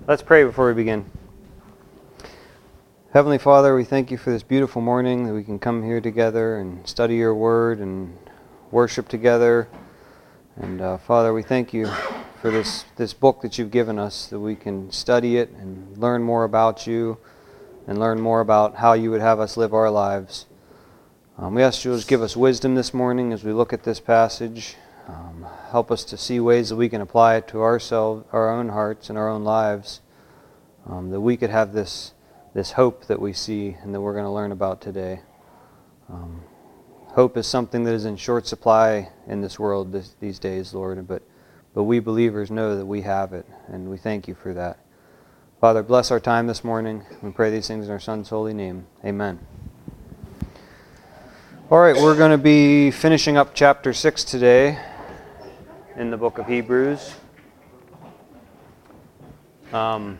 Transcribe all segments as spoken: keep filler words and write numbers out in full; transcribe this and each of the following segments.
Let's pray before we begin. Heavenly Father, we thank you for this beautiful morning that we can come here together and study your word and worship together. And uh, Father, we thank you for this, this book that you've given us, that we can study it and learn more about you and learn more about how you would have us live our lives. Um, we ask you to give us wisdom this morning as we look at this passage. Um, help us to see ways that we can apply it to ourselves, our own hearts and our own lives, um, that we could have this this hope that we see and that we're going to learn about today. Um, hope is something that is in short supply in this world this, these days, Lord, but, but we believers know that we have it, and we thank you for that. Father, bless our time this morning. We pray these things in our Son's holy name. Amen. All right, we're going to be finishing up chapter six today in the book of Hebrews. Um,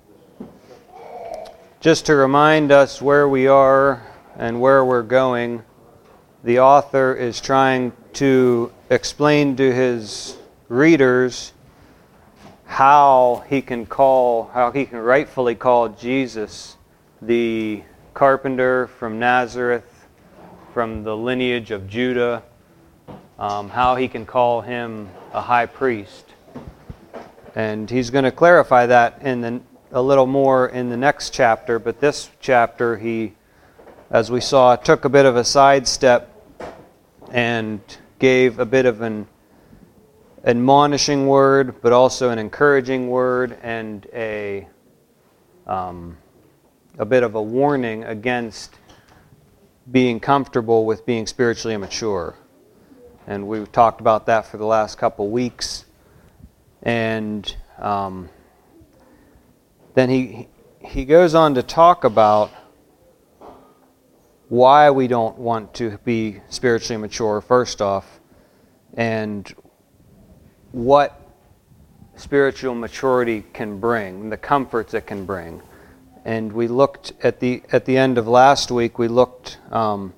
just to remind us where we are and where we're going, the author is trying to explain to his readers how he can call, how he can rightfully call Jesus the carpenter from Nazareth, from the lineage of Judah, um, how he can call him a high priest. And he's going to clarify that in the, a little more in the next chapter, but this chapter he, as we saw, took a bit of a sidestep and gave a bit of an admonishing word, but also an encouraging word and a um, a bit of a warning against being comfortable with being spiritually immature. And we've talked about that for the last couple weeks. And um, then he he goes on to talk about why we don't want to be spiritually mature, first off, and what spiritual maturity can bring, the comforts it can bring. And we looked at the at the end of last week. We looked um,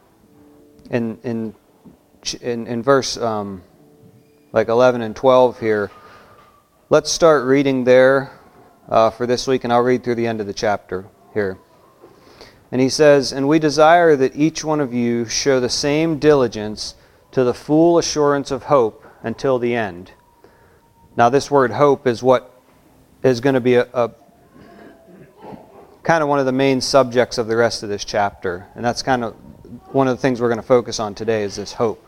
in in in in verse um, like eleven and twelve here. Let's start reading there uh, for this week, and I'll read through the end of the chapter here. And he says, "And we desire that each one of you show the same diligence to the full assurance of hope until the end." Now, this word hope is what is going to be a, a kind of one of the main subjects of the rest of this chapter. And that's kind of one of the things we're going to focus on today is this hope.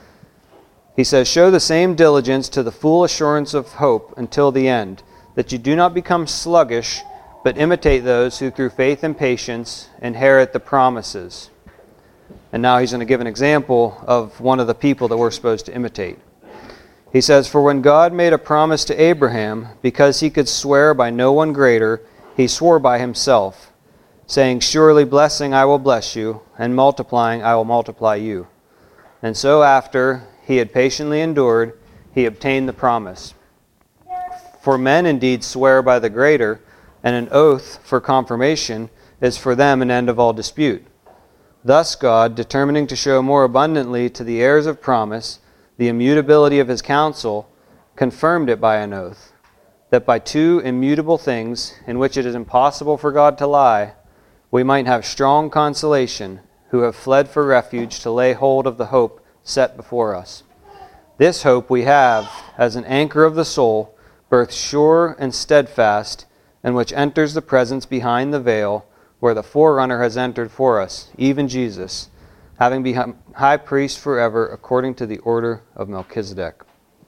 He says, "Show the same diligence to the full assurance of hope until the end, that you do not become sluggish, but imitate those who through faith and patience inherit the promises." And now he's going to give an example of one of the people that we're supposed to imitate. He says, "For when God made a promise to Abraham, because he could swear by no one greater, he swore by himself, saying, 'Surely blessing I will bless you, and multiplying I will multiply you.' And so after he had patiently endured, he obtained the promise. For men indeed swear by the greater, and an oath for confirmation is for them an end of all dispute. Thus God, determining to show more abundantly to the heirs of promise the immutability of his counsel, confirmed it by an oath, that by two immutable things, in which it is impossible for God to lie, we might have strong consolation, who have fled for refuge to lay hold of the hope set before us. This hope we have as an anchor of the soul, both sure and steadfast, and which enters the presence behind the veil, where the forerunner has entered for us, even Jesus, having become high priest forever according to the order of Melchizedek."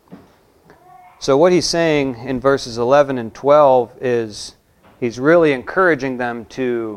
So what he's saying in verses eleven and twelve is he's really encouraging them to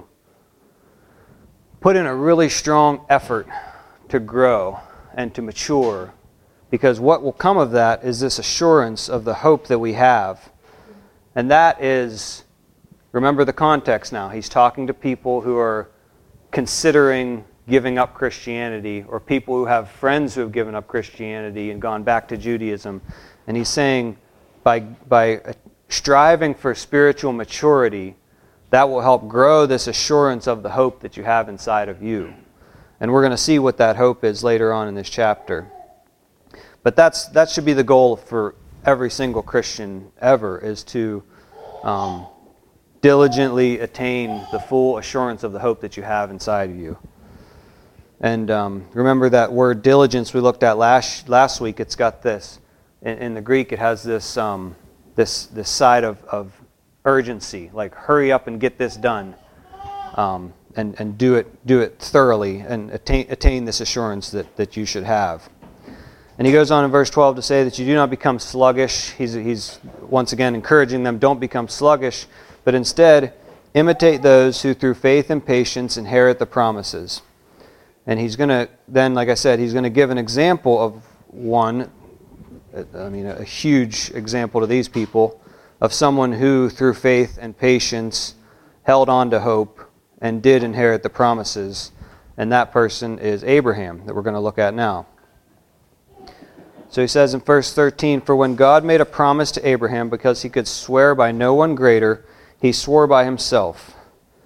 put in a really strong effort to grow and to mature, because what will come of that is this assurance of the hope that we have. And that is, remember the context now, he's talking to people who are considering giving up Christianity, or people who have friends who have given up Christianity and gone back to Judaism. And he's saying, by by striving for spiritual maturity, that will help grow this assurance of the hope that you have inside of you. And we're going to see what that hope is later on in this chapter. But that's that should be the goal for every single Christian ever, is to um, diligently attain the full assurance of the hope that you have inside of you. And um, remember that word diligence we looked at last last week. It's got this in, in the Greek. It has this um, this this side of, of urgency, like hurry up and get this done, um, and and do it do it thoroughly and attain attain this assurance that, that you should have. And he goes on in verse twelve to say that you do not become sluggish. He's he's once again encouraging them, don't become sluggish, but instead imitate those who through faith and patience inherit the promises. And he's going to, then, like I said, he's going to give an example of one, I mean, a huge example to these people, of someone who, through faith and patience, held on to hope and did inherit the promises. And that person is Abraham, that we're going to look at now. So he says in verse thirteen, "For when God made a promise to Abraham, because he could swear by no one greater, he swore by himself."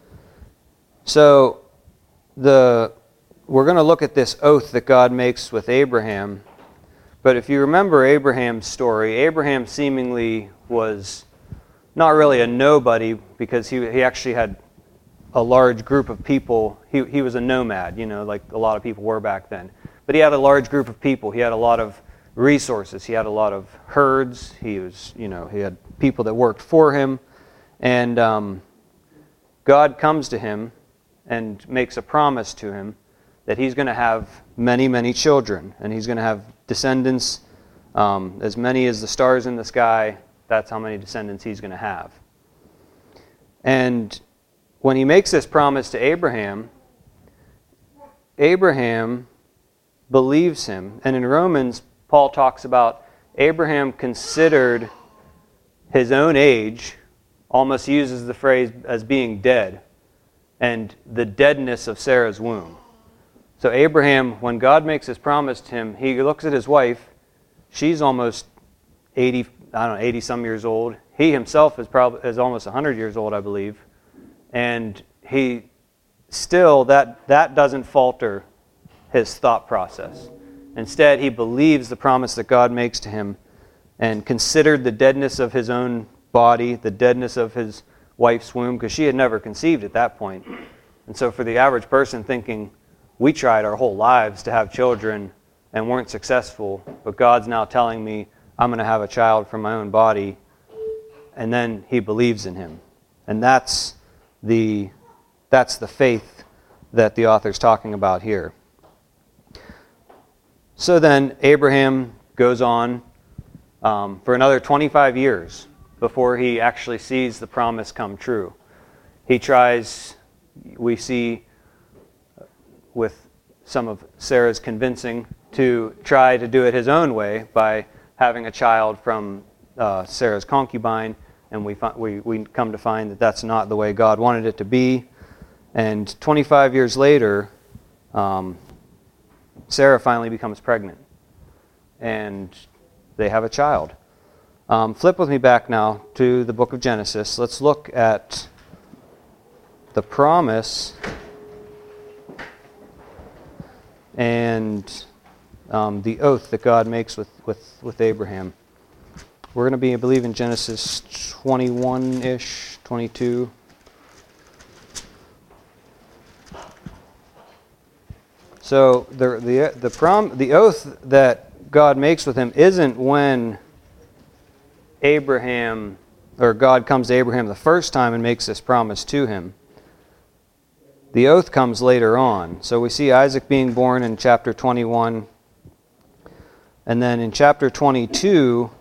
So the... We're going to look at this oath that God makes with Abraham. But if you remember Abraham's story, Abraham seemingly was not really a nobody because he he actually had a large group of people. He he was a nomad, you know, like a lot of people were back then. But he had a large group of people. He had a lot of resources. He had a lot of herds. He was, you know, he had people that worked for him. And um, God comes to him and makes a promise to him that he's going to have many, many children, and he's going to have descendants um, as many as the stars in the sky. That's how many descendants he's going to have. And when he makes this promise to Abraham, Abraham believes him. And in Romans, Paul talks about Abraham considered his own age, almost uses the phrase as being dead, and the deadness of Sarah's womb. So Abraham, when God makes his promise to him, he looks at his wife. She's almost eighty, I don't know, eighty some years old. He himself is probably is almost one hundred years old, I believe. And he still, that that doesn't falter his thought process. Instead, he believes the promise that God makes to him and considered the deadness of his own body, the deadness of his wife's womb, because she had never conceived at that point. And so for the average person thinking, we tried our whole lives to have children and weren't successful, but God's now telling me I'm going to have a child from my own body, and then he believes in him. And that's the that's the faith that the author's talking about here. So then Abraham goes on um, for another twenty-five years before he actually sees the promise come true. He tries, we see with some of Sarah's convincing, to try to do it his own way by having a child from uh, Sarah's concubine, and we, fi- we we come to find that that's not the way God wanted it to be. And twenty-five years later, um, Sarah finally becomes pregnant, and they have a child. Um, flip with me back now to the book of Genesis. Let's look at the promise and um, the oath that God makes with, with, with Abraham. We're going to be, I believe, in Genesis twenty-one-ish, twenty-two. So the the the prom the oath that God makes with him isn't when Abraham or God comes to Abraham the first time and makes this promise to him. The oath comes later on. So we see Isaac being born in chapter twenty-one. And then in chapter twenty-two,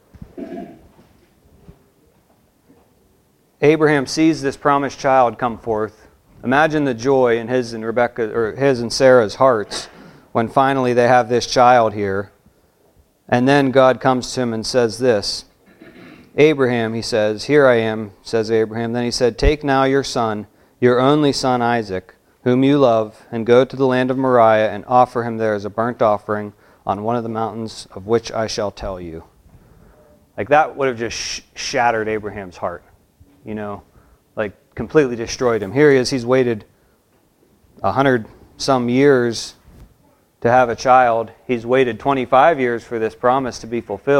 Abraham sees this promised child come forth. Imagine the joy in his and Rebecca, or his and Sarah's hearts when finally they have this child here. And then God comes to him and says this. Abraham, he says, "Here I am," says Abraham. Then he said, "Take now your son, your only son Isaac, whom you love, and go to the land of Moriah and offer him there as a burnt offering on one of the mountains of which I shall tell you." Like that would have just sh- shattered Abraham's heart, you know, like completely destroyed him. Here he is, he's waited a hundred some years to have a child. He's waited twenty-five years for this promise to be fulfilled,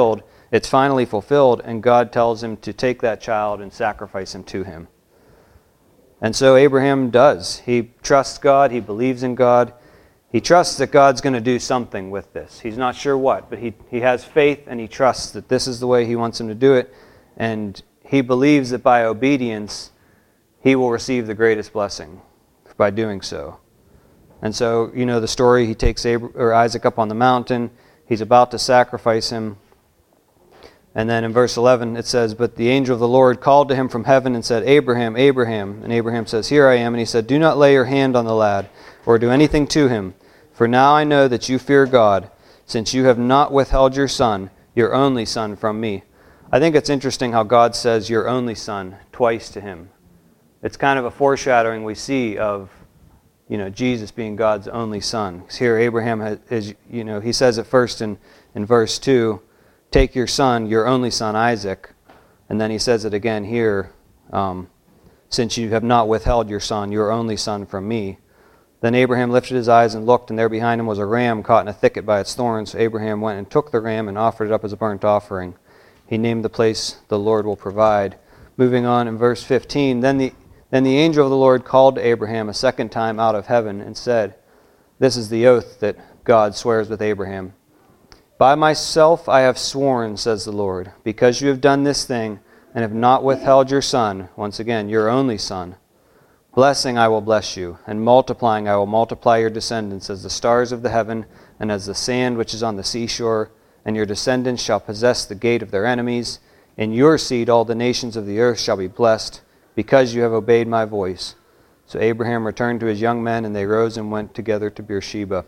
it's finally fulfilled, and God tells him to take that child and sacrifice him to him. And so Abraham does. He trusts God. He believes in God. He trusts that God's going to do something with this. He's not sure what, but he, he has faith, and he trusts that this is the way he wants him to do it. And he believes that by obedience, he will receive the greatest blessing by doing so. And so, you know the story. He takes Abra- or Isaac up on the mountain. He's about to sacrifice him. And then in verse eleven it says, "But the angel of the Lord called to him from heaven and said, 'Abraham, Abraham.' And Abraham says, 'Here I am.' And he said, 'Do not lay your hand on the lad, or do anything to him. For now I know that you fear God, since you have not withheld your son, your only son, from me.'" I think it's interesting how God says "your only son" twice to him. It's kind of a foreshadowing we see of, you know, Jesus being God's only son. Here Abraham has, is, you know, he says it first in, in verse two, "Take your son, your only son Isaac." And then he says it again here, um, "Since you have not withheld your son, your only son, from me." Then Abraham lifted his eyes and looked, and there behind him was a ram caught in a thicket by its thorns. So Abraham went and took the ram and offered it up as a burnt offering. He named the place, "The Lord will provide." Moving on in verse fifteen, then the, then the angel of the Lord called to Abraham a second time out of heaven and said, this is the oath that God swears with Abraham. "By myself I have sworn, says the Lord, because you have done this thing and have not withheld your son," once again, your only son, "blessing I will bless you, and multiplying I will multiply your descendants as the stars of the heaven and as the sand which is on the seashore, and your descendants shall possess the gate of their enemies. In your seed all the nations of the earth shall be blessed, because you have obeyed my voice." So Abraham returned to his young men, and they rose and went together to Beersheba.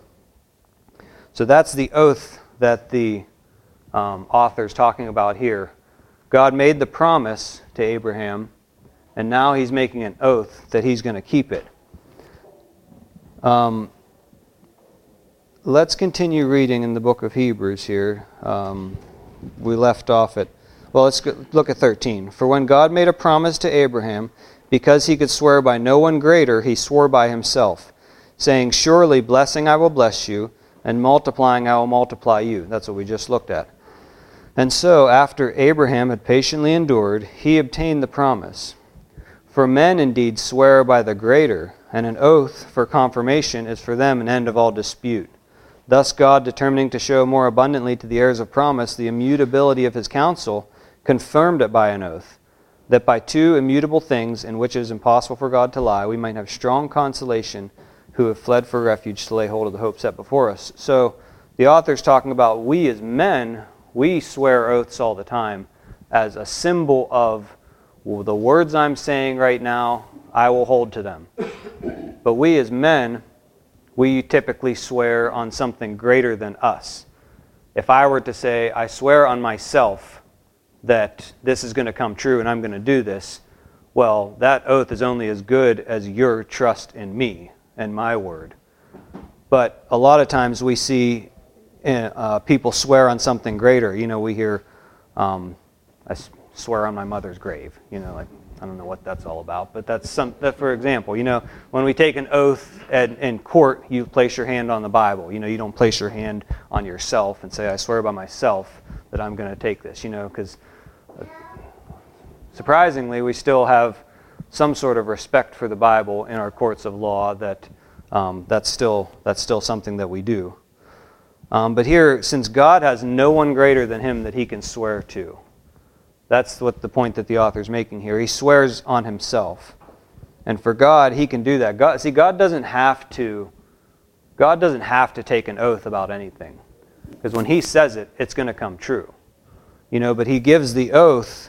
So that's the oath that the um, author is talking about here. God made the promise to Abraham, and now he's making an oath that he's going to keep it. Um, let's continue reading in the book of Hebrews here. Um, we left off at, well, let's go, look at thirteen. "For when God made a promise to Abraham, because he could swear by no one greater, he swore by himself, saying, 'Surely blessing I will bless you, and multiplying I will multiply you.'" That's what we just looked at. "And so, after Abraham had patiently endured, he obtained the promise. For men indeed swear by the greater, and an oath for confirmation is for them an end of all dispute. Thus God, determining to show more abundantly to the heirs of promise the immutability of his counsel, confirmed it by an oath, that by two immutable things, in which it is impossible for God to lie, we might have strong consolation who have fled for refuge to lay hold of the hope set before us." So the author's talking about we as men, we swear oaths all the time as a symbol of, well, the words I'm saying right now, I will hold to them. But we as men, we typically swear on something greater than us. If I were to say, I swear on myself that this is going to come true and I'm going to do this, well, that oath is only as good as your trust in me and my word. But a lot of times we see uh, people swear on something greater. You know, we hear, um, I swear on my mother's grave. You know, like, I don't know what that's all about, but that's some. That, for example, you know, when we take an oath at, in court, you place your hand on the Bible. You know, you don't place your hand on yourself and say, "I swear by myself that I'm going to take this." You know, because uh, surprisingly, we still have some sort of respect for the Bible in our courts of law. That um, that's still that's still something that we do. Um, but here, since God has no one greater than Him that He can swear to. That's what the point that the author is making here. He swears on himself. And for God, he can do that. God, see, God doesn't have to God doesn't have to take an oath about anything. Because when he says it, it's going to come true. You know, but he gives the oath.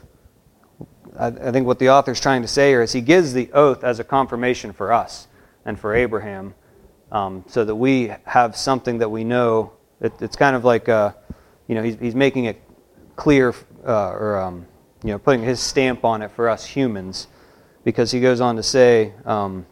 I, I think what the author is trying to say here is he gives the oath as a confirmation for us and for Abraham, um, so that we have something that we know. It, it's kind of like, uh, you know, he's, he's making it clear, uh, or um, you know, putting his stamp on it for us humans, because he goes on to say, um,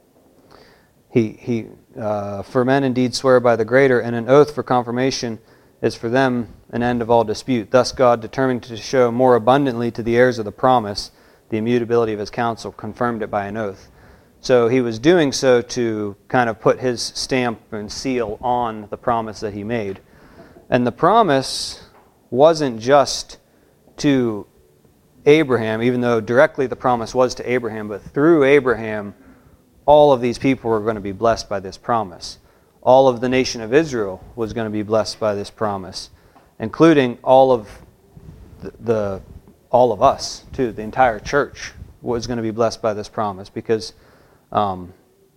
he he uh, for men indeed swear by the greater, and an oath for confirmation is for them an end of all dispute. Thus God, determined to show more abundantly to the heirs of the promise the immutability of his counsel, confirmed it by an oath. So he was doing so to kind of put his stamp and seal on the promise that he made. And the promise wasn't just to Abraham, even though directly the promise was to Abraham, but through Abraham, all of these people were going to be blessed by this promise. All of the nation of Israel was going to be blessed by this promise, including all of the, the all of us too. The entire church was going to be blessed by this promise because, um,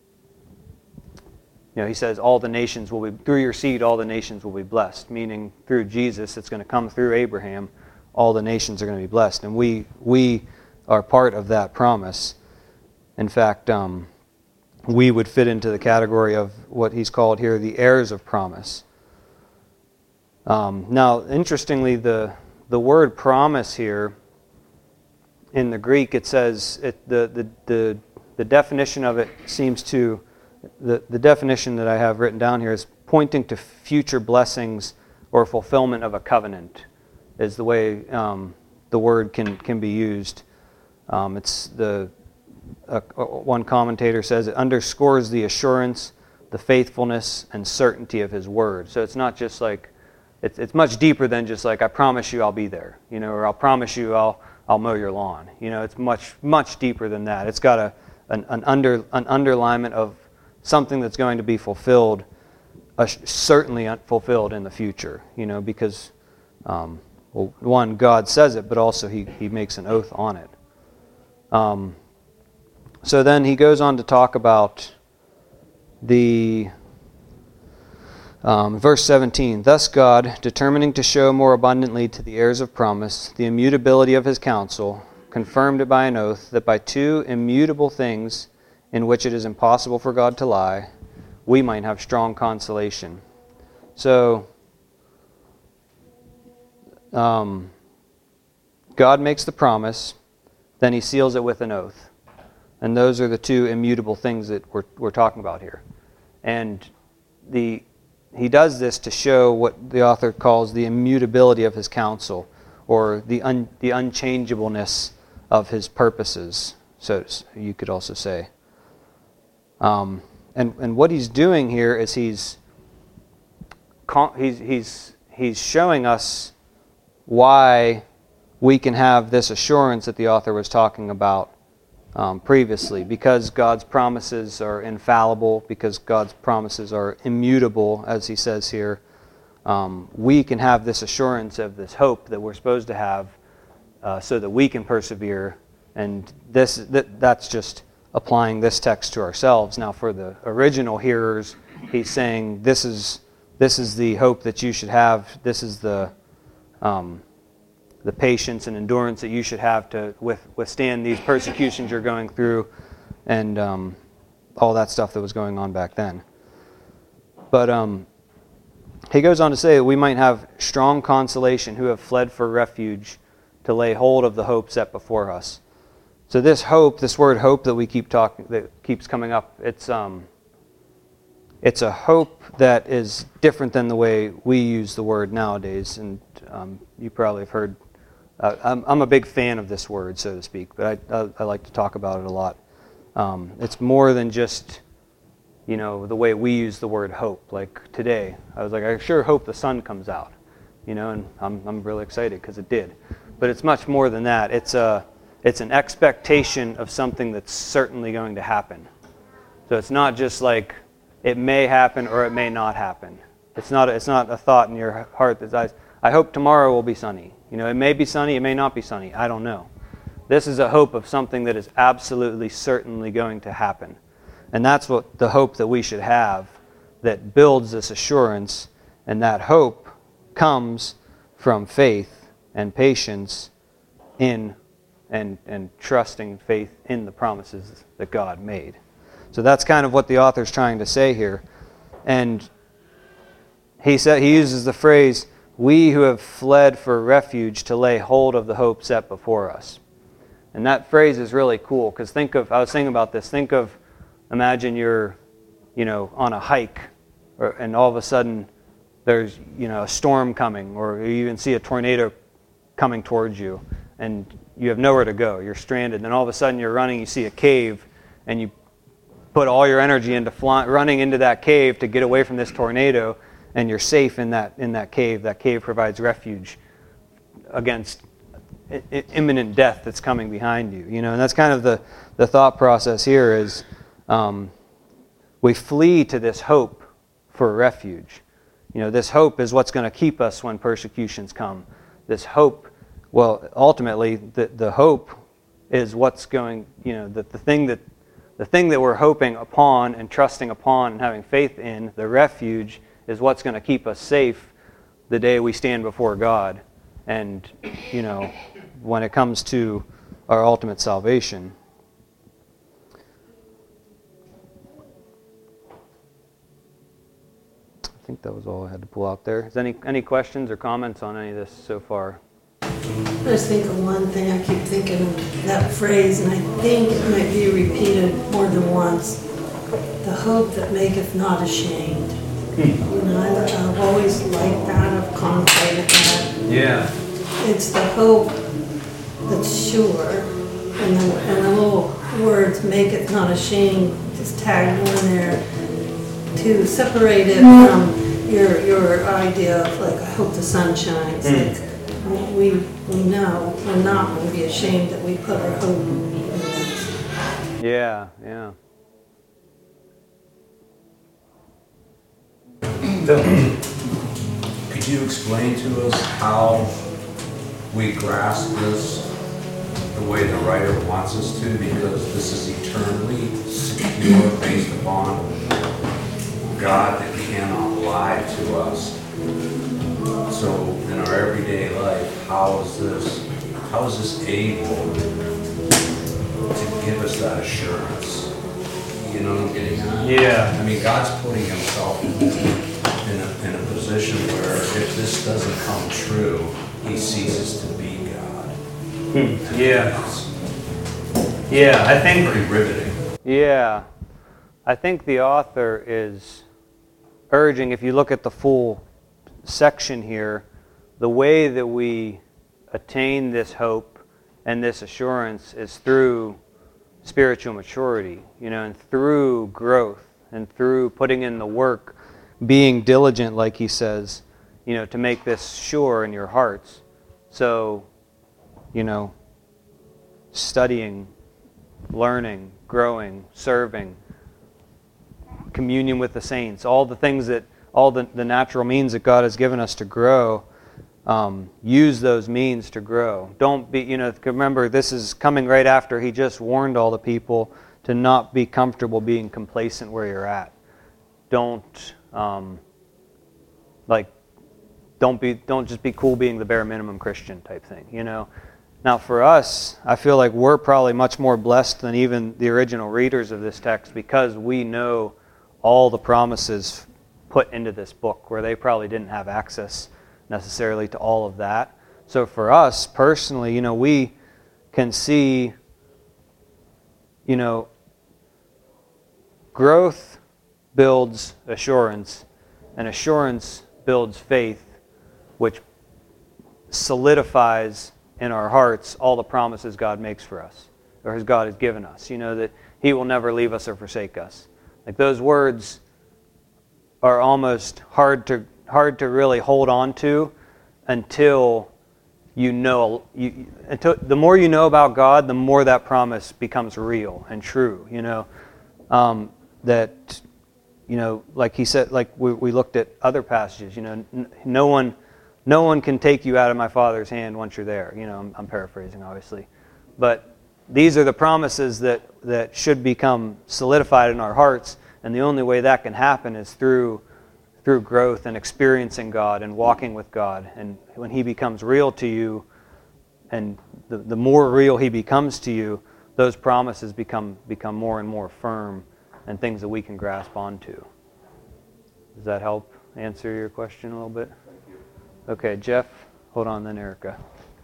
you know, he says all the nations will be through your seed. All the nations will be blessed, meaning through Jesus, it's going to come through Abraham. All the nations are going to be blessed, and we we are part of that promise. In fact, um, we would fit into the category of what he's called here the heirs of promise. Um, now, interestingly, the the word promise here in the Greek, it says it, the, the the the definition of it seems to the the definition that I have written down here is pointing to future blessings or fulfillment of a covenant. Is the way um, the word can can be used. Um, it's the Uh, one commentator says it underscores the assurance, the faithfulness, and certainty of his word. So it's not just like, it's, it's much deeper than just like, I promise you I'll be there, you know, or I'll promise you I'll I'll mow your lawn. You know, it's much, much deeper than that. It's got a an, an under an underlinement of something that's going to be fulfilled, uh, certainly fulfilled in the future, you know, because, um, well, one, God says it, but also he, he makes an oath on it. Um, So then he goes on to talk about the um, verse seventeen. Thus God, determining to show more abundantly to the heirs of promise the immutability of his counsel, confirmed it by an oath, that by two immutable things in which it is impossible for God to lie, we might have strong consolation. So um, God makes the promise, then he seals it with an oath. And those are the two immutable things that we're we're talking about here. And the he does this to show what the author calls the immutability of his counsel, or the un, the unchangeableness of his purposes, so you could also say. Um, and and what he's doing here is he's he's he's he's showing us why we can have this assurance that the author was talking about Um, previously, because God's promises are infallible, because God's promises are immutable, as he says here. Um, we can have this assurance of this hope that we're supposed to have, uh, so that we can persevere. And this that, that's just applying this text to ourselves. Now, for the original hearers, he's saying this is this is the hope that you should have. This is the um, the patience and endurance that you should have to with, withstand these persecutions you're going through, and um, all that stuff that was going on back then. But um, he goes on to say that we might have strong consolation who have fled for refuge to lay hold of the hope set before us. So this hope, this word hope that we keep talking, that keeps coming up, it's um, it's a hope that is different than the way we use the word nowadays. And um, you probably have heard. Uh, I'm, I'm a big fan of this word, so to speak, but I, I, I like to talk about it a lot. Um, it's more than just, you know, the way we use the word hope. Like today, I was like, I sure hope the sun comes out, you know, and I'm I'm really excited because it did. But it's much more than that. It's a it's an expectation of something that's certainly going to happen. So it's not just like it may happen or it may not happen. It's not a, it's not a thought in your heart that says, I hope tomorrow will be sunny. You know, it may be sunny, it may not be sunny. I don't know. This is a hope of something that is absolutely certainly going to happen. And that's what the hope that we should have that builds this assurance. And that hope comes from faith and patience in and, and trusting faith in the promises that God made. So that's kind of what the author's trying to say here. And he said he uses the phrase, we who have fled for refuge to lay hold of the hope set before us. And that phrase is really cool, because think of, I was thinking about this, think of, imagine you're, you know, on a hike, or, and all of a sudden there's, you know, a storm coming, or you even see a tornado coming towards you, and you have nowhere to go, you're stranded, and then all of a sudden you're running, you see a cave, and you put all your energy into fly, running into that cave to get away from this tornado, and you're safe in that in that cave. That cave provides refuge against I- I- imminent death that's coming behind you. You know, and that's kind of the, the thought process here is um, we flee to this hope for refuge. You know, this hope is what's going to keep us when persecutions come. This hope, well, ultimately, the, the hope is what's going, you know, the, the thing that the thing that we're hoping upon and trusting upon and having faith in, the refuge, is what's going to keep us safe the day we stand before God. And, you know, when it comes to our ultimate salvation. I think that was all I had to pull out there. Is any any questions or comments on any of this so far? I just think of one thing, I keep thinking of that phrase, and I think it might be repeated more than once. The hope that maketh not ashamed. Hmm. You know, I, I've always liked that, I've contemplated that. Yeah. It's the hope that's sure, and the, and the little words, maketh not ashamed, just tagged on there to separate it from your your idea of like, I hope the sun shines. Mm. Like, we we know we're not going to be ashamed that we put our hope in this. Yeah, yeah. Phil, could you explain to us how we grasp this the way the writer wants us to? Because this is eternally secure, based upon God that cannot lie to us. So in our everyday life, how is this, how is this able to give us that assurance? You know what I'm getting at? Yeah. I mean, God's putting himself in a, in a position where if this doesn't come true, he ceases to be God. Hmm. Yeah. Yeah, I think... Pretty riveting. Yeah. I think the author is urging, if you look at the full section here, the way that we attain this hope and this assurance is through spiritual maturity, you know, and through growth and through putting in the work, being diligent, like he says, you know, to make this sure in your hearts. So, you know, studying, learning, growing, serving, communion with the saints, all the things that all the, the natural means that God has given us to grow, um, use those means to grow. Don't be, you know, remember this is coming right after he just warned all the people to not be comfortable being complacent where you're at. Don't, um, like, don't be, don't just be cool being the bare minimum Christian type thing, you know. Now for us, I feel like we're probably much more blessed than even the original readers of this text because we know all the promises put into this book where they probably didn't have access necessarily to all of that. So for us personally, you know, we can see, you know, growth builds assurance, and assurance builds faith, which solidifies in our hearts all the promises God makes for us, or as God has given us. You know, that he will never leave us or forsake us. Like those words are almost hard to hard to really hold on to until you know you until the more you know about God, the more that promise becomes real and true. You know, um, that you know, like he said, like we, we looked at other passages. You know, n- no one no one can take you out of my Father's hand once you're there. You know, I'm, I'm paraphrasing obviously, but these are the promises that that should become solidified in our hearts. And the only way that can happen is through through growth and experiencing God and walking with God. And when he becomes real to you, and the, the more real he becomes to you, those promises become become more and more firm and things that we can grasp onto. Does that help answer your question a little bit? Okay, Jeff, hold on then, Erica.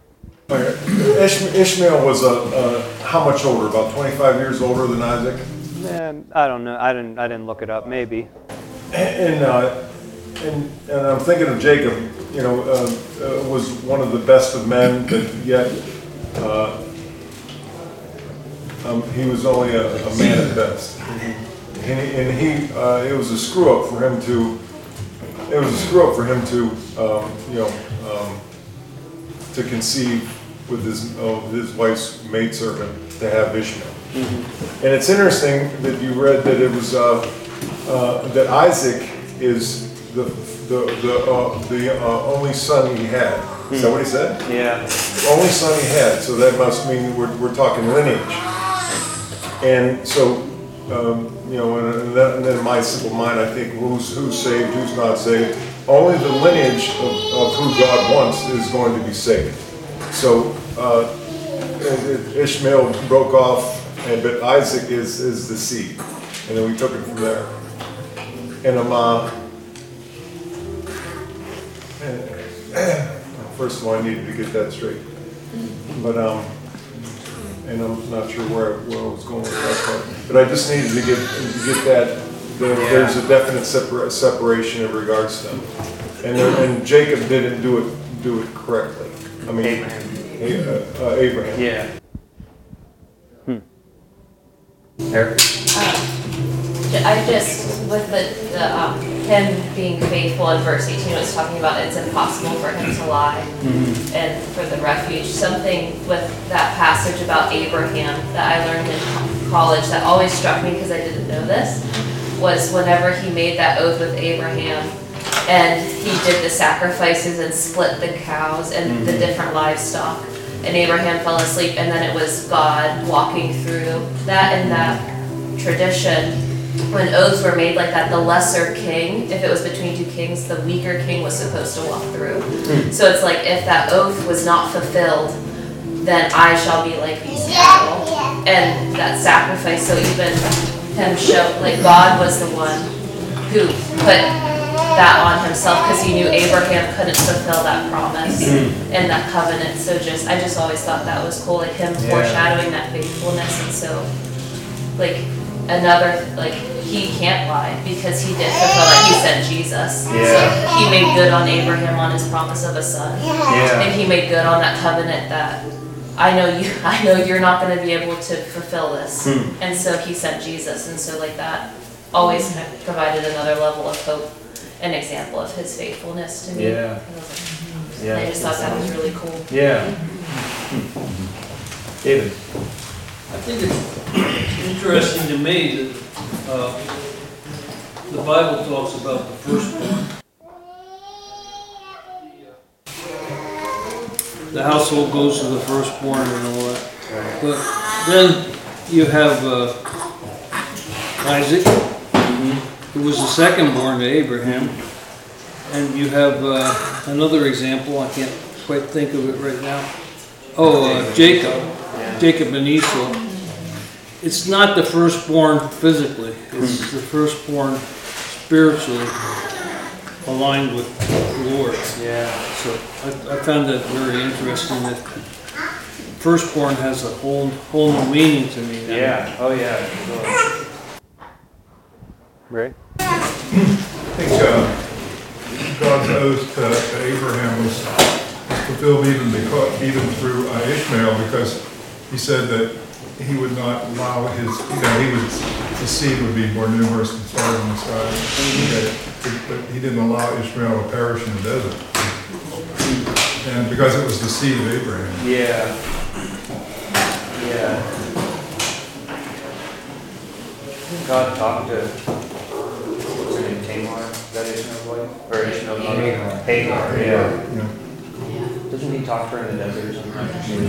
Ishmael was a, uh, how much older? About twenty-five years older than Isaac? Man, I don't know. I didn't. I didn't look it up. Maybe. And uh, and and I'm thinking of Jacob. You know, uh, uh, was one of the best of men, but yet uh, um, he was only a, a man at best. And he, and he uh, it was a screw up for him to. It was a screw up for him to, um, you know, um, to to conceive with his, uh, his wife's maidservant to have Ishmael. Mm-hmm. And it's interesting that you read that it was, uh, uh, that Isaac is the, the, the, uh, the uh, only son he had. Is that what he said? Yeah. Only son he had, so that must mean we're, we're talking lineage. And so, um, you know, and then, and then my simple mind, I think, who's, who's saved, who's not saved. Only the lineage of, of who God wants is going to be saved. So, uh, Ishmael broke off, and but Isaac is, is the seed. And then we took it from there. And um, uh, first of all, I needed to get that straight. But, um, and I'm not sure where, where I was going with that part. But I just needed to get, to get that, the, there's a definite separa, separation in regards to them. And, and Jacob didn't do it, do it correctly. I mean, Abraham. Uh, uh, Abraham. Yeah. Hmm. Eric? Um, I just, with the, the um, him being faithful in verse eighteen, it was talking about it's impossible for him to lie, mm-hmm. and for the refuge. Something with that passage about Abraham that I learned in college that always struck me because I didn't know this, was whenever he made that oath with Abraham, and he did the sacrifices and split the cows and mm-hmm. the different livestock, and Abraham fell asleep, and then it was God walking through that. In that tradition, when oaths were made like that, the lesser king, if it was between two kings, the weaker king was supposed to walk through. Mm-hmm. So it's like, if that oath was not fulfilled, then I shall be like these cattle. And that sacrifice, so even him showed, like, God was the one who put that on himself, because he knew Abraham couldn't fulfill that promise mm-hmm. and that covenant. So just, I just always thought that was cool, like him yeah. foreshadowing that faithfulness. And so, like, another, like, he can't lie because he did fulfill that. He sent Jesus. Yeah. So he made good on Abraham on his promise of a son. Yeah. And he made good on that covenant that I know you I know you're not going to be able to fulfill this. Hmm. And so he sent Jesus. And so, like, that always kind of provided another level of hope, an example of his faithfulness to me. Yeah. I, like, yeah. I just thought that was really cool. Yeah. David. I think it's interesting to me that uh, the Bible talks about the firstborn. The household goes to the firstborn and all that. But then you have uh, Isaac, mm-hmm. who was the second-born to Abraham. And you have uh, another example, I can't quite think of it right now. Oh, uh, Jacob. Jacob and Esau. It's not the firstborn physically, it's the firstborn spiritually aligned with the Lord. Yeah. So I, I found that very interesting, that firstborn has a whole whole new meaning to me. Now. Yeah, oh yeah. Sure. Ray? I think uh, God's oath to, to Abraham was fulfilled even because, even through uh, Ishmael, because he said that he would not allow his, you know, he would, his seed would be more numerous than stars in the sky. Mm-hmm. But he didn't allow Ishmael to perish in the desert. And because it was the seed of Abraham. Yeah. Yeah. God talked to, what's her name, Tamar? Is that Ishmael's wife? Or Ishmael's mother? Hagar. Hagar, yeah. Yeah. Doesn't he talk to her in the desert or something?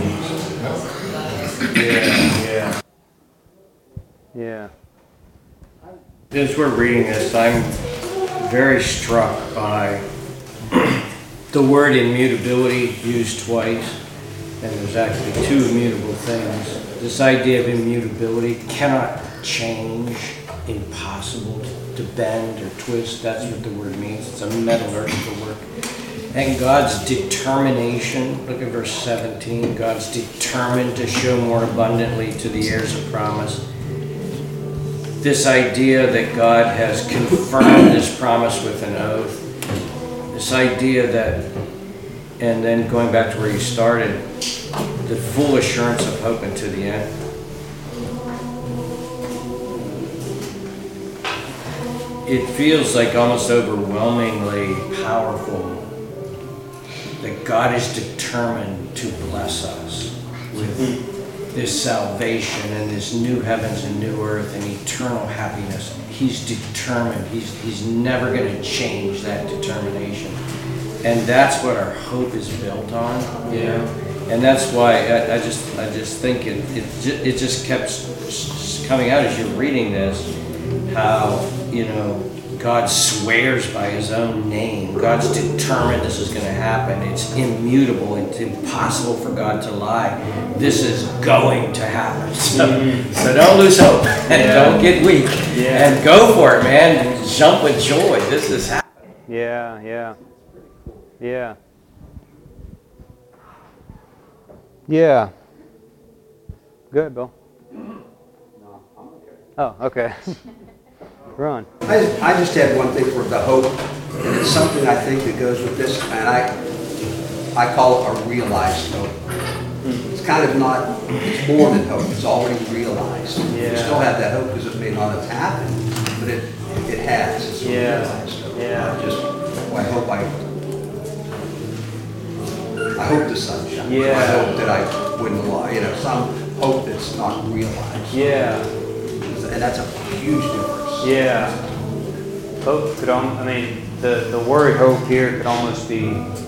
Yeah, yeah. Yeah. As we're reading this, I'm very struck by the word immutability used twice, and there's actually two immutable things. This idea of immutability, cannot change, impossible to bend or twist, that's what the word means. It's a metallurgical word. And God's determination, look at verse seventeen, God's determined to show more abundantly to the heirs of promise. This idea that God has confirmed this promise with an oath, this idea that, and then going back to where you started, the full assurance of hope unto the end. It feels like almost overwhelmingly powerful that God is determined to bless us with this salvation and this new heavens and new earth and eternal happiness. He's determined. He's, he's never going to change that determination. And that's what our hope is built on, you know? And that's why I, I just I just think it it, ju- it just kept s- coming out as you're reading this, how, you know, God swears by his own name. God's determined this is going to happen. It's immutable. It's impossible for God to lie. This is going to happen. So, Mm-hmm. so don't lose hope and Yeah. don't get weak. Yeah. And go for it, man. And jump with joy. This is happening. Yeah, yeah. Yeah. Yeah. Good, Bill. Oh, okay. Ron. I, I just had one thing for the hope, and it's something I think that goes with this, and I, I call it a realized hope. It's kind of not, it's more than hope, it's already realized. You Yeah. still have that hope because it may not have happened, but it, it has, it's a Yeah. realized hope. Yeah. I just, I hope I, I hope the sun shines. I Yeah. hope that I wouldn't lie, you know, some hope that's not realized. Yeah. And that's a huge difference. Yeah. Hope could, al- I mean, the, the word hope here could almost be,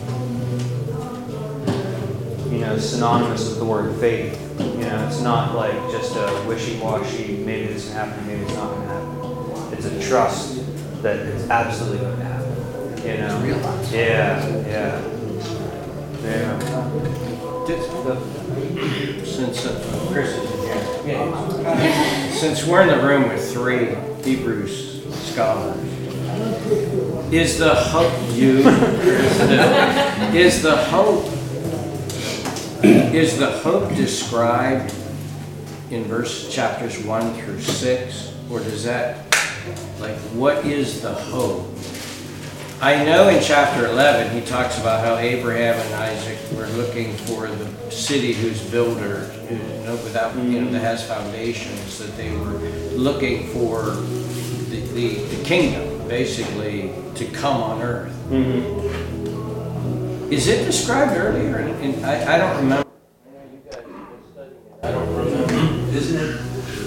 you know, synonymous with the word faith. You know, it's not like just a wishy-washy, maybe this can happen, maybe it's not going to happen. It's a trust that it's absolutely going to happen. You know? Realized. Yeah, yeah. Yeah. Since uh, Chris is in here, yeah. Since we're in the room with three Hebrews scholars, is the hope you is the, is the hope is the hope described in verse chapters one through six, or does that, like, what is the hope? I know in chapter eleven he talks about how Abraham and Isaac were looking for the city whose builder, who, you know, without, you know, that has foundations, that they were looking for the, the, the kingdom, basically, to come on earth. Mm-hmm. Is it described earlier? In, in, I, I don't remember. I don't remember. Isn't it,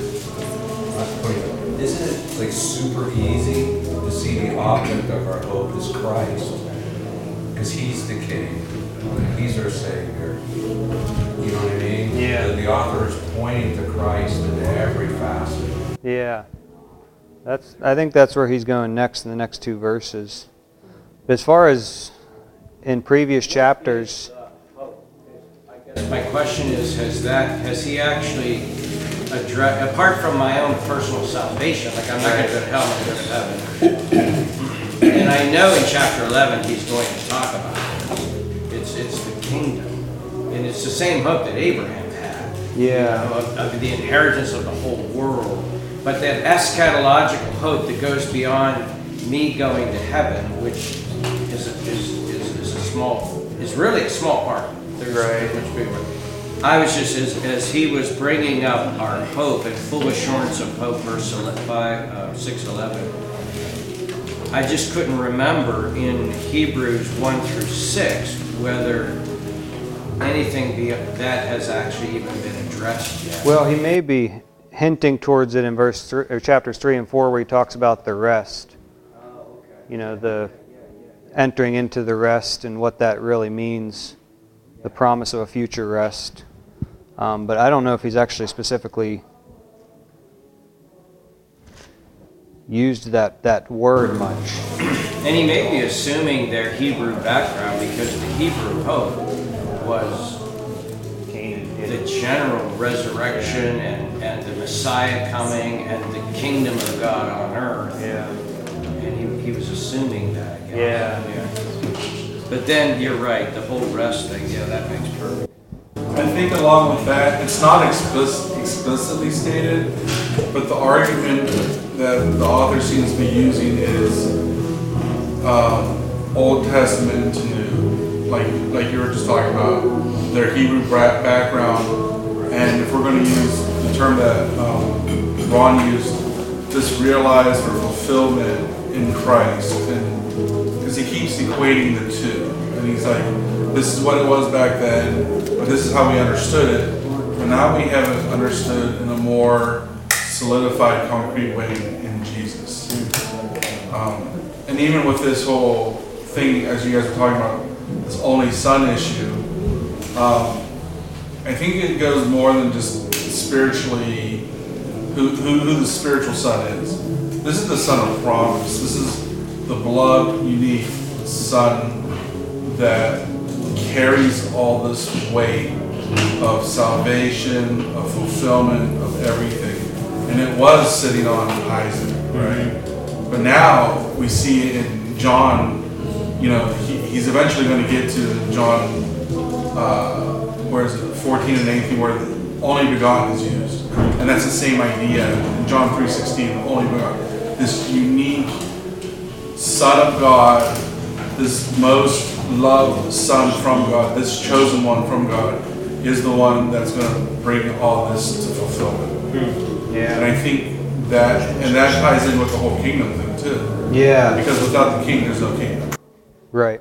isn't it like super easy to see the object of our hope is Christ? Because he's the king, he's our savior. You know what I mean? Yeah. The, the author is pointing to Christ in every facet. Yeah. That's, I think that's where he's going next in the next two verses. But as far as in previous chapters, My question is, has that, has he actually addressed, apart from my own personal salvation, like I'm not going to go to hell, I'm going to go to heaven. And I know in chapter eleven he's going to talk about it. It's, it's the kingdom. And it's the same hope that Abraham had. Yeah. You know, of, of the inheritance of the whole world. But that eschatological hope that goes beyond me going to heaven, which is a, is, is, is a small, is really a small part. There's Right. much bigger. I was just, as, as he was bringing up our hope and full assurance of hope, verse five, uh, six eleven, I just couldn't remember in Hebrews one through six whether anything be, that has actually even been addressed yet. well, he may be hinting towards it in verse three, or chapters three and four, where he talks about the rest. You know, the entering into the rest and what that really means, the promise of a future rest. Um, but I don't know if he's actually specifically used that, that word much. And he may be assuming their Hebrew background, because the Hebrew hope was the general resurrection and, and the Messiah coming and the kingdom of God on earth. Yeah. And he, he was assuming that. I guess. Yeah. Yeah. But then you're right, the whole rest thing, yeah, that makes perfect. I think along with that, it's not explic- explicitly stated, but the argument that the author seems to be using is uh, Old Testament to New. Like, like you were just talking about, their Hebrew bra- background, and if we're going to use the term that um, Ron used, this realized or fulfillment in Christ, and because he keeps equating the two, and he's like, this is what it was back then, but this is how we understood it. But now we have it understood in a more solidified, concrete way in Jesus. Um, and even with this whole thing, as you guys were talking about, this only son issue, um, I think it goes more than just spiritually, who, who, who the spiritual son is. This is the son of promise. This is the blood unique son that carries all this weight of salvation, of fulfillment, of everything. And it was sitting on Isaac, right? But now we see it in John, you know, he, he's eventually going to get to John, uh, where is it, fourteen and eighteen, where the only begotten is used. And that's the same idea in John three sixteen, the only begotten. This unique Son of God, this most loved Son from God, this chosen one from God, is the one that's going to bring all this to fulfillment. Hmm. Yeah. And I think that, and that ties in with the whole kingdom thing too. Yeah. Because without the king, there's no kingdom. Right.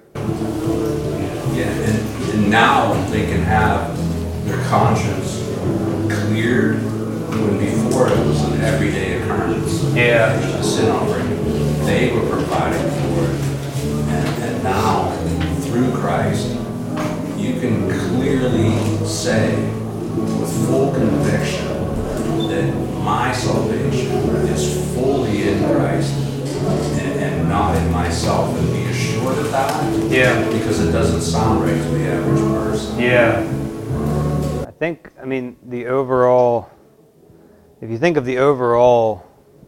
Yeah, and, and now they can have their conscience cleared when before it was an everyday occurrence. Yeah. A sin offering. They were providing for it. And, and now, through Christ, you can clearly say with full conviction that my salvation is fully in Christ and, and not in myself, and be assured of that. Yeah. Because it doesn't sound right to the average person. Yeah. I think, I mean, the overall, if you think of the overall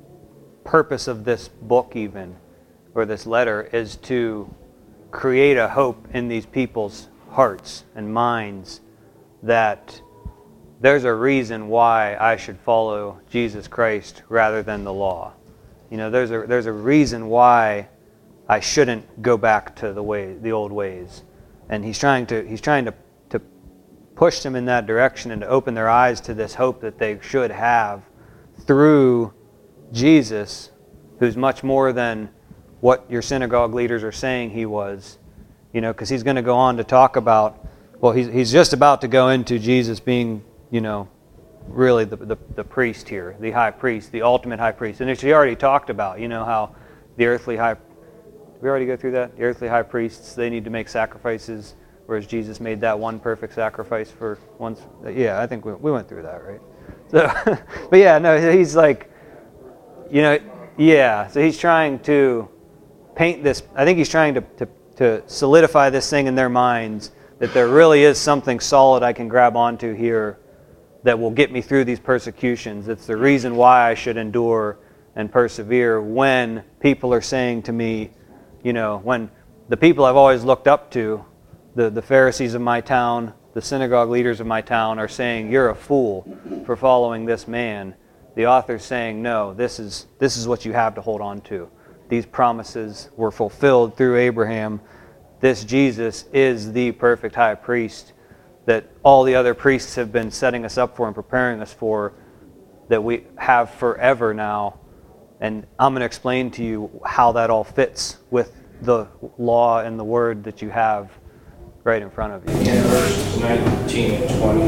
purpose of this book even, or this letter, is to create a hope in these people's hearts and minds that there's a reason why I should follow Jesus Christ rather than the law. You know, there's a there's a reason why I shouldn't go back to the way the old ways. And he's trying to he's trying to, to push them in that direction and to open their eyes to this hope that they should have through Jesus, who's much more than what your synagogue leaders are saying he was. You know, because he's going to go on to talk about, well, he's he's just about to go into Jesus being, you know, really the, the, the priest here, the high priest, the ultimate high priest. And he already talked about, you know, how the earthly high, did we already go through that? The earthly high priests, they need to make sacrifices, whereas Jesus made that one perfect sacrifice for once. Yeah, I think we, we went through that, right? So, but yeah, no, he's like, you know, yeah, so he's trying to paint this, I think he's trying to, to, to solidify this thing in their minds, that there really is something solid I can grab onto here that will get me through these persecutions. It's the reason why I should endure and persevere when people are saying to me, you know, when the people I've always looked up to, the, the Pharisees of my town, the synagogue leaders of my town, are saying, you're a fool for following this man. The author's saying, no, this is this is what you have to hold on to. These promises were fulfilled through Abraham. This Jesus is the perfect high priest that all the other priests have been setting us up for and preparing us for, that we have forever now. And I'm going to explain to you how that all fits with the law and the word that you have right in front of you. In verses nineteen and twenty.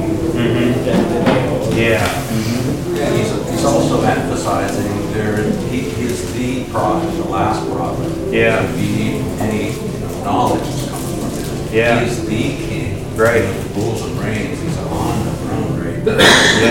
Mm-hmm. Yeah. Mm-hmm. Yeah, he's, he's also emphasizing there he is the prophet, the last prophet. Yeah. If you need any you know, knowledge is coming from him. Yeah. He's the king. Right. He rules and reigns. He's on the throne right now.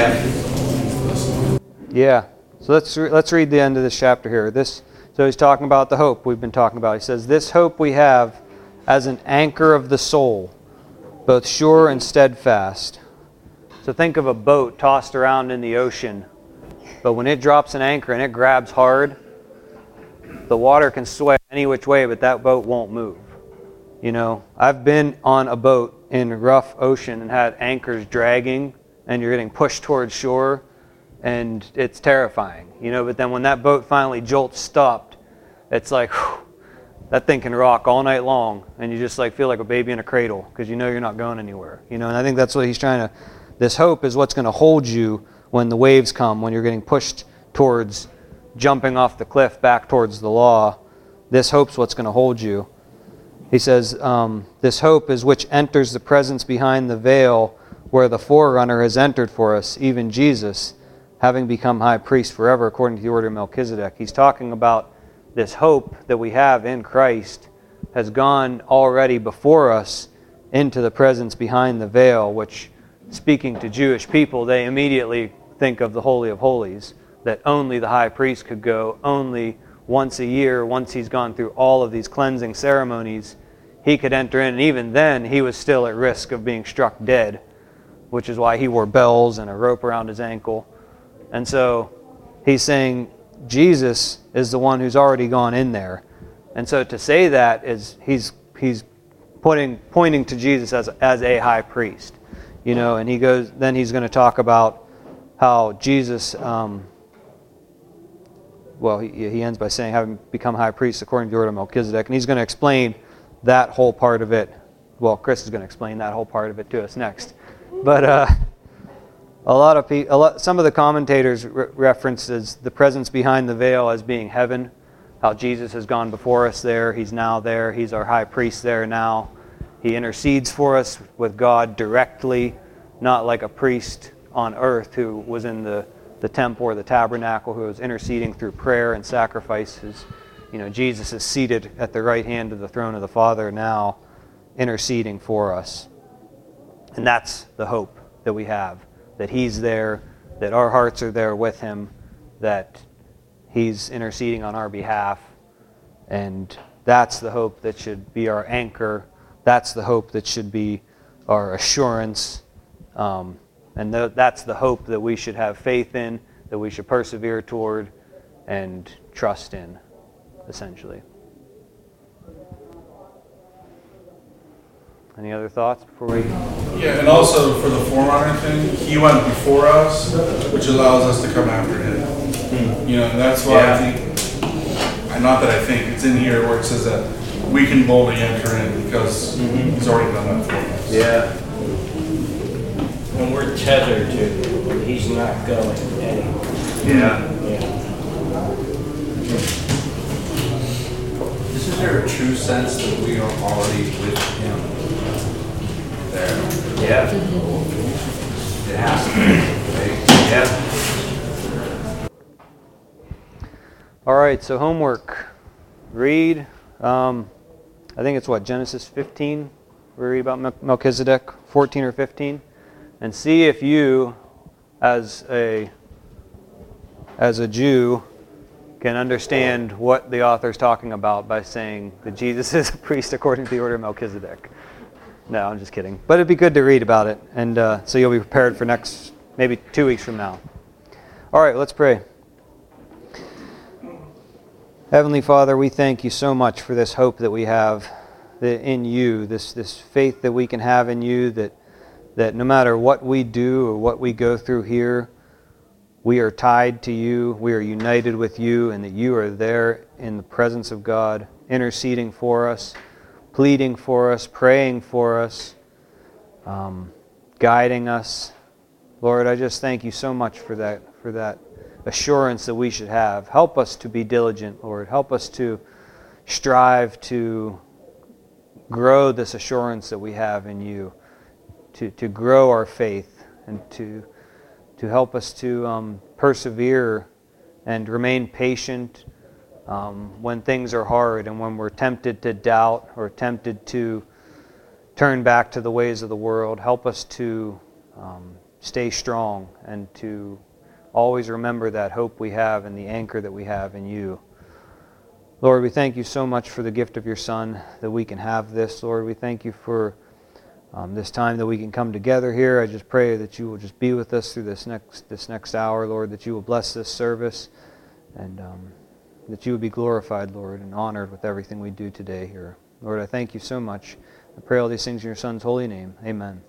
Yeah. Yeah. So let's re- let's read the end of this chapter here. This so he's talking about the hope we've been talking about. He says, "This hope we have as an anchor of the soul, both sure and steadfast." So think of a boat tossed around in the ocean, but when it drops an anchor and it grabs hard, the water can sway any which way, but that boat won't move. You know, I've been on a boat in rough ocean and had anchors dragging, and you're getting pushed towards shore, and it's terrifying. You know, but then when that boat finally jolts stopped, it's like, whew, that thing can rock all night long, and you just like feel like a baby in a cradle because you know you're not going anywhere. You know, and I think that's what he's trying to. This hope is what's going to hold you when the waves come, when you're getting pushed towards jumping off the cliff back towards the law. This hope's what's going to hold you. He says, um, this hope is which enters the presence behind the veil where the forerunner has entered for us, even Jesus, having become high priest forever according to the order of Melchizedek. He's talking about this hope that we have in Christ has gone already before us into the presence behind the veil, which, speaking to Jewish people, they immediately think of the Holy of Holies, that only the high priest could go, only once a year, once he's gone through all of these cleansing ceremonies, he could enter in, and even then he was still at risk of being struck dead, which is why he wore bells and a rope around his ankle. And so he's saying Jesus is the one who's already gone in there. And so to say that is he's he's putting pointing to Jesus as as a high priest, you know. And he goes then he's going to talk about how Jesus, um, well, he, he ends by saying having become high priest according to the order of Melchizedek, and he's going to explain that whole part of it. Well, Chris is going to explain that whole part of it to us next, but. Uh, A lot of people, a lot, some of the commentators re- references the presence behind the veil as being heaven, how Jesus has gone before us there. He's now there. He's our high priest there now. He intercedes for us with God directly, not like a priest on earth who was in the, the temple or the tabernacle who was interceding through prayer and sacrifices. You know, Jesus is seated at the right hand of the throne of the Father now, interceding for us. And that's the hope that we have. That he's there, that our hearts are there with him, that he's interceding on our behalf. And that's the hope that should be our anchor. That's the hope that should be our assurance. Um, and th- that's the hope that we should have faith in, that we should persevere toward and trust in, essentially. Any other thoughts before we... Yeah, and also for the forerunner thing, he went before us, which allows us to come after him. Hmm. You know, and that's why yeah. I think, and not that I think, it's in here where it says that we can boldly enter in because mm-hmm. he's already done that for us. Yeah. And we're tethered to him. He's not going anywhere. Yeah. Yeah. Isn't there a true sense that we are already with him? There. Yeah. It has to be, right? Yeah. All right, so homework. Read, um, I think it's what, Genesis fifteen? We read about Melchizedek, fourteen or fifteen? And see if you, as a, as a Jew, can understand what the author is talking about by saying that Jesus is a priest according to the order of Melchizedek. No, I'm just kidding. But it'd be good to read about it, and uh, so you'll be prepared for next, maybe two weeks from now. All right, let's pray. Heavenly Father, we thank you so much for this hope that we have in you, this this faith that we can have in you, that that no matter what we do or what we go through here, we are tied to you, we are united with you, and that you are there in the presence of God, interceding for us, pleading for us, praying for us, um, guiding us. Lord, I just thank you so much for that, for that assurance that we should have. Help us to be diligent, Lord. Help us to strive to grow this assurance that we have in you, to, to grow our faith, and to, to help us to um, persevere and remain patient Um, when things are hard and when we're tempted to doubt or tempted to turn back to the ways of the world. Help us to um, stay strong and to always remember that hope we have and the anchor that we have in you. Lord, we thank you so much for the gift of your Son, that we can have this. Lord, we thank you for um, this time that we can come together here. I just pray that you will just be with us through this next this next hour, Lord, that you will bless this service, and um, that you would be glorified, Lord, and honored with everything we do today here. Lord, I thank you so much. I pray all these things in your Son's holy name. Amen.